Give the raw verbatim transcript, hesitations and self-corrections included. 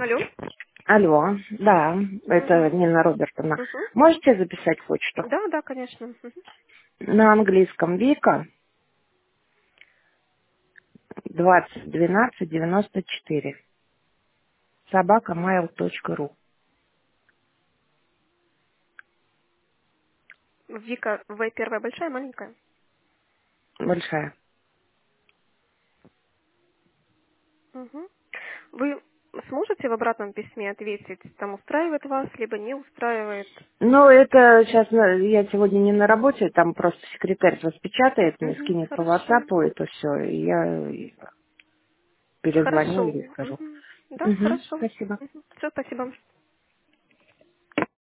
Алло. Алло, да, это Угу. Нина Робертовна. Угу. Можете записать почту? Да, да, конечно. Мгм. На английском Вика двадцать двенадцать девяносто четыре. собака mail точка ру. Вика, В первая большая, маленькая? Большая. Угу. Вы сможете в обратном письме ответить, там устраивает вас, либо не устраивает? Ну, это сейчас я сегодня не на работе, там просто секретарь распечатает, мне Угу. скинет по Хорошо. WhatsApp это все, и я перезвоню Хорошо. или скажу. Мгм. Да, Угу, хорошо. спасибо. Все, спасибо.